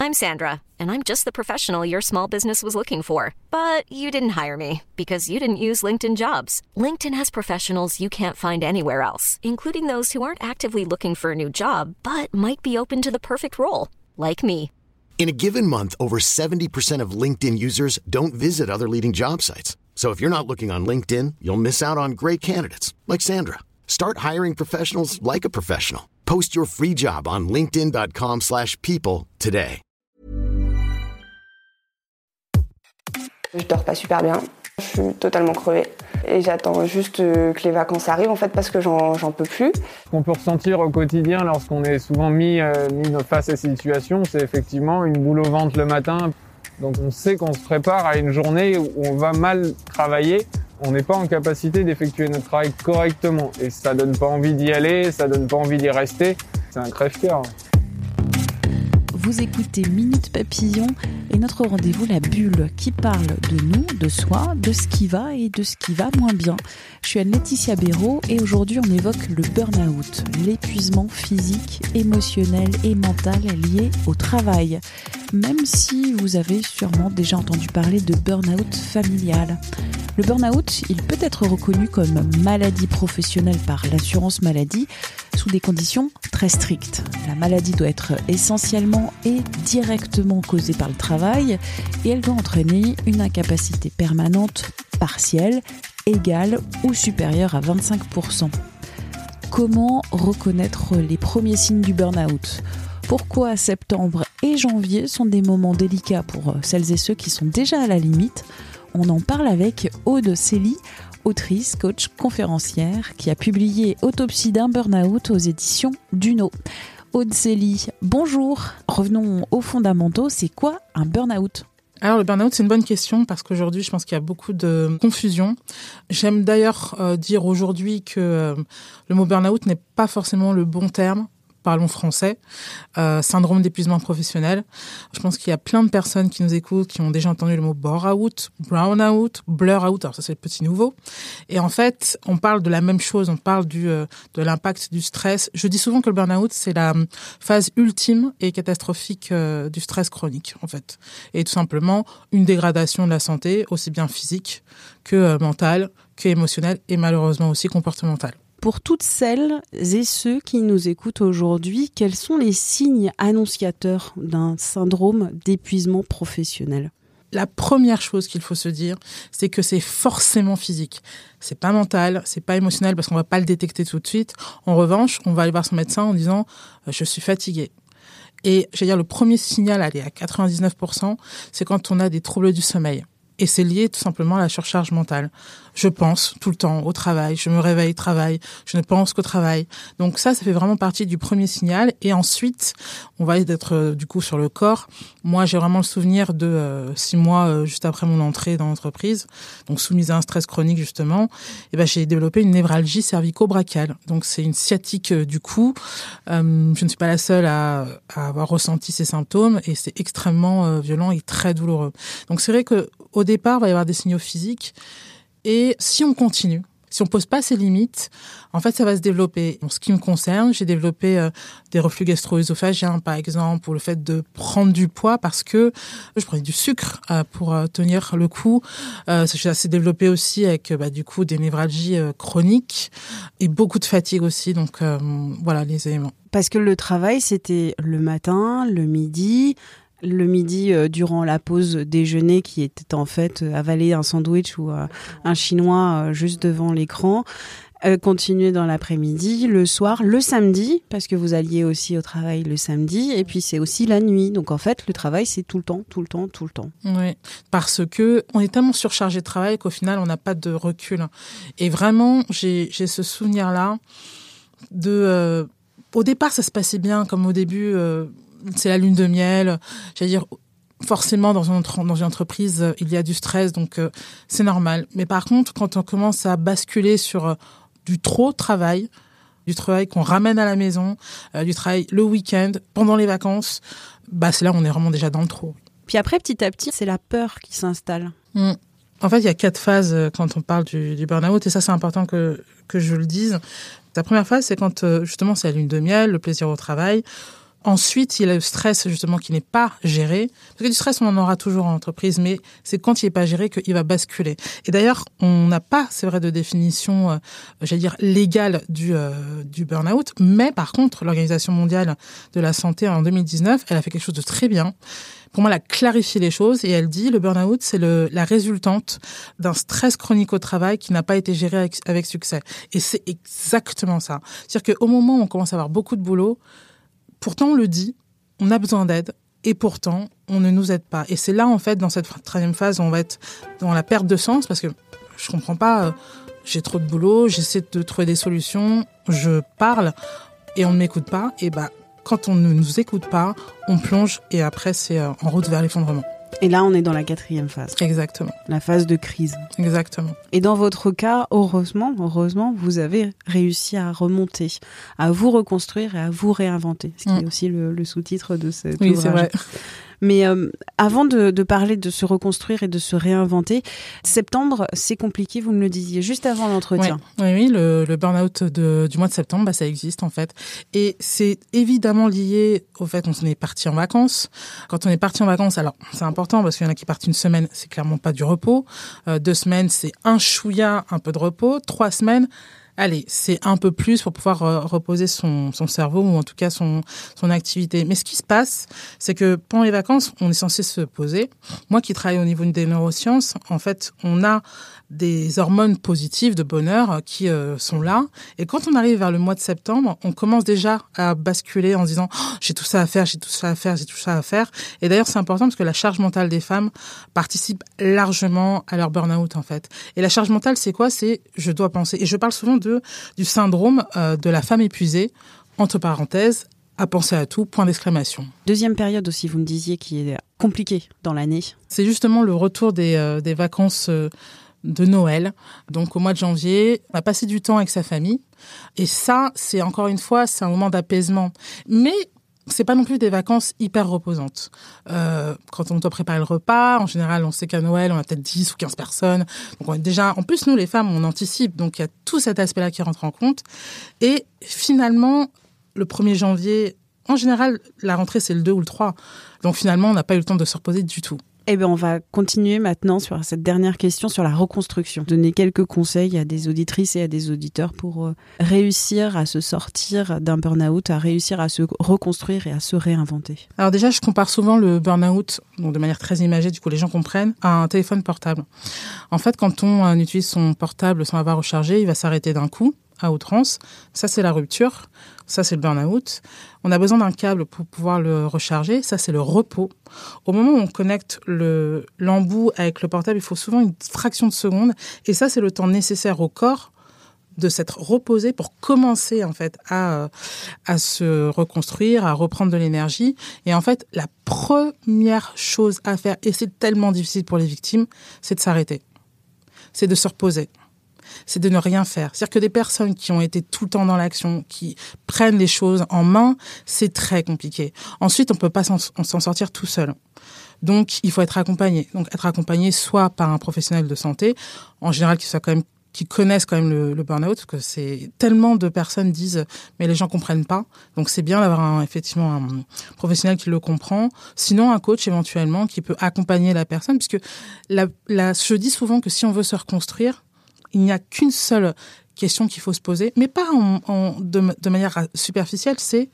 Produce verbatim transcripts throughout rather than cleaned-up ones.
I'm Sandra, and I'm just the professional your small business was looking for. But you didn't hire me because you didn't use LinkedIn Jobs. LinkedIn has professionals you can't find anywhere else, including those who aren't actively looking for a new job, but might be open to the perfect role, like me. In a given month, over seventy percent of LinkedIn users don't visit other leading job sites. So if you're not looking on LinkedIn, you'll miss out on great candidates like Sandra. Start hiring professionals like a professional. Post your free job on linkedin.com slash people today. Je dors pas super bien, je suis totalement crevée et j'attends juste que les vacances arrivent en fait parce que j'en, j'en peux plus. Ce qu'on peut ressentir au quotidien lorsqu'on est souvent mis, euh, mis face à ces situations, c'est effectivement une boule au ventre le matin. Donc on sait qu'on se prépare à une journée où on va mal travailler, on n'est pas en capacité d'effectuer notre travail correctement et ça donne pas envie d'y aller, ça donne pas envie d'y rester, c'est un crève-cœur. Vous écoutez Minute Papillon et notre rendez-vous La Bulle qui parle de nous, de soi, de ce qui va et de ce qui va moins bien. Je suis Anne-Laetitia Béraud et aujourd'hui on évoque le burn-out, l'épuisement physique, émotionnel et mental lié au travail. Même si vous avez sûrement déjà entendu parler de burn-out familial. Le burn-out, il peut être reconnu comme maladie professionnelle par l'assurance maladie sous des conditions très strictes. La maladie doit être essentiellement et directement causée par le travail et elle doit entraîner une incapacité permanente, partielle, égale ou supérieure à vingt-cinq pour cent. Comment reconnaître les premiers signes du burn-out ? Pourquoi septembre et janvier sont des moments délicats pour celles et ceux qui sont déjà à la limite ? On en parle avec Aude Célie, autrice, coach, conférencière, qui a publié Autopsie d'un burn-out aux éditions Duno. Aude Célie, bonjour. Revenons aux fondamentaux. C'est quoi un burn-out ? Alors le burn-out, c'est une bonne question parce qu'aujourd'hui, je pense qu'il y a beaucoup de confusion. J'aime d'ailleurs euh, dire aujourd'hui que euh, le mot burn-out n'est pas forcément le bon terme. Parlons français, euh, syndrome d'épuisement professionnel. Je pense qu'il y a plein de personnes qui nous écoutent, qui ont déjà entendu le mot bore-out, brown-out, blur-out, alors ça c'est le petit nouveau. Et en fait, on parle de la même chose, on parle du, euh, de l'impact du stress. Je dis souvent que le burn-out, c'est la phase ultime et catastrophique euh, du stress chronique, en fait. Et tout simplement, une dégradation de la santé, aussi bien physique que euh, mentale, que émotionnelle et malheureusement aussi comportementale. Pour toutes celles et ceux qui nous écoutent aujourd'hui, quels sont les signes annonciateurs d'un syndrome d'épuisement professionnel ? La première chose qu'il faut se dire, c'est que c'est forcément physique. C'est pas mental, c'est pas émotionnel parce qu'on va pas le détecter tout de suite. En revanche, on va aller voir son médecin en disant euh, « je suis fatiguée ». Et j'allais dire le premier signal, allez, à quatre-vingt-dix-neuf pour cent, c'est quand on a des troubles du sommeil. Et c'est lié tout simplement à la surcharge mentale. Je pense tout le temps au travail, je me réveille, travail, je ne pense qu'au travail. Donc ça, ça fait vraiment partie du premier signal. Et ensuite, on va être euh, du coup sur le corps. Moi, j'ai vraiment le souvenir de euh, six mois euh, juste après mon entrée dans l'entreprise, donc soumise à un stress chronique justement. Et ben j'ai développé une névralgie cervico-brachiale. Donc c'est une sciatique euh, du cou. Euh, je ne suis pas la seule à, à avoir ressenti ces symptômes et c'est extrêmement euh, violent et très douloureux. Donc c'est vrai que au départ, il va y avoir des signaux physiques. Et si on continue, si on pose pas ses limites, en fait, ça va se développer. En ce qui me concerne, j'ai développé euh, des reflux gastro-œsophagiens, par exemple, ou le fait de prendre du poids parce que je prenais du sucre euh, pour euh, tenir le coup. Euh, ça s'est développé aussi avec, bah, du coup, des névralgies euh, chroniques et beaucoup de fatigue aussi. Donc, euh, voilà les éléments. Parce que le travail, c'était le matin, le midi... Le midi, euh, durant la pause déjeuner, qui était en fait euh, avaler un sandwich ou euh, un chinois euh, juste devant l'écran, euh, continuer dans l'après-midi, le soir, le samedi, parce que vous alliez aussi au travail le samedi, et puis c'est aussi la nuit. Donc en fait, le travail, c'est tout le temps, tout le temps, tout le temps. Oui, parce que on est tellement surchargé de travail qu'au final, on n'a pas de recul. Et vraiment, j'ai, j'ai ce souvenir-là de... Euh, au départ, ça se passait bien, comme au début... Euh, c'est la lune de miel. J'allais dire, forcément, dans une, dans une entreprise, il y a du stress, donc euh, c'est normal. Mais par contre, quand on commence à basculer sur euh, du trop travail, du travail qu'on ramène à la maison, euh, du travail le week-end, pendant les vacances, bah c'est là où on est vraiment déjà dans le trop. Puis après, petit à petit, c'est la peur qui s'installe. Mmh. En fait, il y a quatre phases quand on parle du, du burn-out, et ça, c'est important que, que je le dise. La première phase, c'est quand, justement, c'est la lune de miel, le plaisir au travail. Ensuite, il y a le stress justement qui n'est pas géré. Parce que du stress, on en aura toujours en entreprise, mais c'est quand il n'est pas géré qu'il va basculer. Et d'ailleurs, on n'a pas, c'est vrai, de définition, euh, j'allais dire, légale du, euh, du burn-out. Mais par contre, l'Organisation mondiale de la santé, en deux mille dix-neuf, elle a fait quelque chose de très bien. Pour moi, elle a clarifié les choses et elle dit le burn-out, c'est le, la résultante d'un stress chronique au travail qui n'a pas été géré avec, avec succès. Et c'est exactement ça. C'est-à-dire qu'au moment où on commence à avoir beaucoup de boulot, pourtant on le dit, on a besoin d'aide et pourtant on ne nous aide pas. Et c'est là, en fait, dans cette troisième phase, où on va être dans la perte de sens parce que je comprends pas, euh, j'ai trop de boulot, j'essaie de trouver des solutions, je parle et on ne m'écoute pas. Et bah, quand on ne nous écoute pas, on plonge et après c'est en route vers l'effondrement. Et là, on est dans la quatrième phase. Exactement. La phase de crise. Exactement. Et dans votre cas, heureusement, heureusement, vous avez réussi à remonter, à vous reconstruire et à vous réinventer. Ce qui mmh. est aussi le, le sous-titre de cet oui, ouvrage. C'est vrai. Mais euh, avant de, de parler de se reconstruire et de se réinventer, septembre, c'est compliqué, vous me le disiez, juste avant l'entretien. Oui, oui, oui le, le burn-out de, du mois de septembre, bah, ça existe en fait. Et c'est évidemment lié au fait qu'on est parti en vacances. Quand on est parti en vacances, alors c'est important parce qu'il y en a qui partent une semaine, c'est clairement pas du repos. Euh, deux semaines, c'est un chouïa, un peu de repos. Trois semaines... Allez, c'est un peu plus pour pouvoir euh, reposer son, son cerveau ou en tout cas son, son activité. Mais ce qui se passe, c'est que pendant les vacances, on est censé se poser. Moi qui travaille au niveau des neurosciences, en fait, on a des hormones positives de bonheur qui euh, sont là. Et quand on arrive vers le mois de septembre, on commence déjà à basculer en se disant oh, « j'ai tout ça à faire, j'ai tout ça à faire, j'ai tout ça à faire ». Et d'ailleurs, c'est important parce que la charge mentale des femmes participe largement à leur burn-out, en fait. Et la charge mentale, c'est quoi ? C'est « je dois penser ». Et je parle souvent de, du syndrome euh, de la femme épuisée, entre parenthèses, à penser à tout, point d'exclamation. Deuxième période aussi, vous me disiez, qui est compliquée dans l'année. C'est justement le retour des, euh, des vacances euh, de Noël. Donc au mois de janvier, on a passé du temps avec sa famille. Et ça, c'est encore une fois, c'est un moment d'apaisement. Mais c'est pas non plus des vacances hyper reposantes. Euh, quand on doit préparer le repas, en général, on sait qu'à Noël, on a peut-être dix ou quinze personnes. Donc on est déjà, en plus, nous, les femmes, on anticipe. Donc il y a tout cet aspect-là qui rentre en compte. Et finalement, le premier janvier, en général, la rentrée, c'est le deux ou le trois. Donc finalement, on n'a pas eu le temps de se reposer du tout. Eh bien, on va continuer maintenant sur cette dernière question sur la reconstruction. Donner quelques conseils à des auditrices et à des auditeurs pour réussir à se sortir d'un burn-out, à réussir à se reconstruire et à se réinventer. Alors déjà, je compare souvent le burn-out, donc de manière très imagée, du coup les gens comprennent, à un téléphone portable. En fait, quand on euh, utilise son portable sans l'avoir rechargé, il va s'arrêter d'un coup, à outrance. Ça, c'est la rupture. Ça, c'est le burn-out. On a besoin d'un câble pour pouvoir le recharger. Ça, c'est le repos. Au moment où on connecte le, l'embout avec le portable, il faut souvent une fraction de seconde. Et ça, c'est le temps nécessaire au corps de s'être reposé pour commencer, en fait, à, à se reconstruire, à reprendre de l'énergie. Et en fait, la première chose à faire, et c'est tellement difficile pour les victimes, c'est de s'arrêter. C'est de se reposer. C'est de ne rien faire. C'est-à-dire que des personnes qui ont été tout le temps dans l'action, qui prennent les choses en main, c'est très compliqué. Ensuite, on peut pas s'en, s'en sortir tout seul. Donc, il faut être accompagné. Donc, être accompagné soit par un professionnel de santé, en général qui soit quand même, qui connaissent quand même le, le burn-out, parce que c'est tellement de personnes disent, mais les gens comprennent pas. Donc, c'est bien d'avoir un, effectivement un professionnel qui le comprend. Sinon, un coach éventuellement qui peut accompagner la personne, puisque la, la, je dis souvent que si on veut se reconstruire, il n'y a qu'une seule question qu'il faut se poser, mais pas en, en, de, de manière superficielle, c'est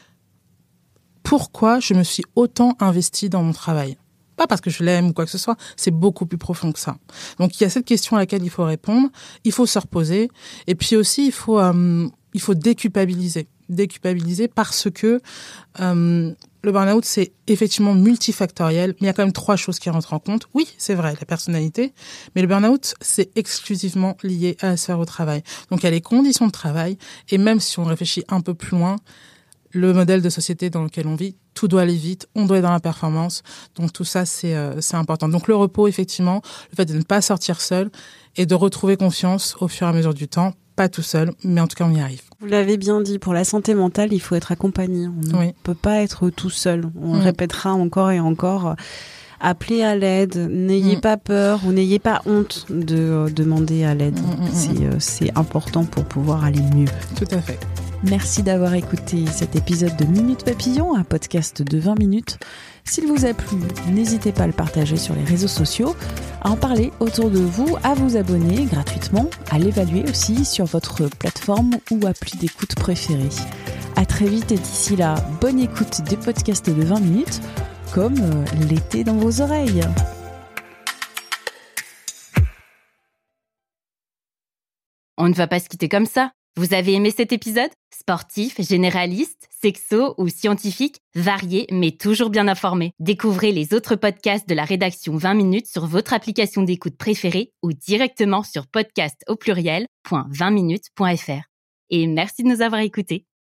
pourquoi je me suis autant investie dans mon travail ? Pas parce que je l'aime ou quoi que ce soit, c'est beaucoup plus profond que ça. Donc il y a cette question à laquelle il faut répondre, il faut se reposer, et puis aussi il faut, euh, il faut déculpabiliser. Déculpabiliser parce que euh, le burn-out, c'est effectivement multifactoriel, mais il y a quand même trois choses qui rentrent en compte. Oui, c'est vrai, la personnalité, mais le burn-out, c'est exclusivement lié à la sphère au travail. Donc, il y a les conditions de travail, et même si on réfléchit un peu plus loin, le modèle de société dans lequel on vit, tout doit aller vite, on doit être dans la performance. Donc, tout ça, c'est, euh, c'est important. Donc, le repos, effectivement, le fait de ne pas sortir seul et de retrouver confiance au fur et à mesure du temps, pas tout seul, mais en tout cas, on y arrive. Vous l'avez bien dit, pour la santé mentale, il faut être accompagné. On ne oui. peut pas être tout seul. On mmh. le répétera encore et encore. appelez à l'aide, n'ayez mmh. pas peur ou n'ayez pas honte de euh, demander à l'aide. Mmh, c'est, euh, c'est important pour pouvoir aller mieux. Tout à fait. Merci d'avoir écouté cet épisode de Minute Papillon, un podcast de vingt minutes. S'il vous a plu, n'hésitez pas à le partager sur les réseaux sociaux, à en parler autour de vous, à vous abonner gratuitement, à l'évaluer aussi sur votre plateforme ou appli d'écoute préférée. À très vite et d'ici là, bonne écoute des podcasts de vingt minutes, comme l'été dans vos oreilles. On ne va pas se quitter comme ça. Vous avez aimé cet épisode ? Sportif, généraliste, sexo ou scientifique, varié mais toujours bien informé. Découvrez les autres podcasts de la rédaction vingt minutes sur votre application d'écoute préférée ou directement sur podcast au pluriel point vingt minutes point f r. Et merci de nous avoir écoutés.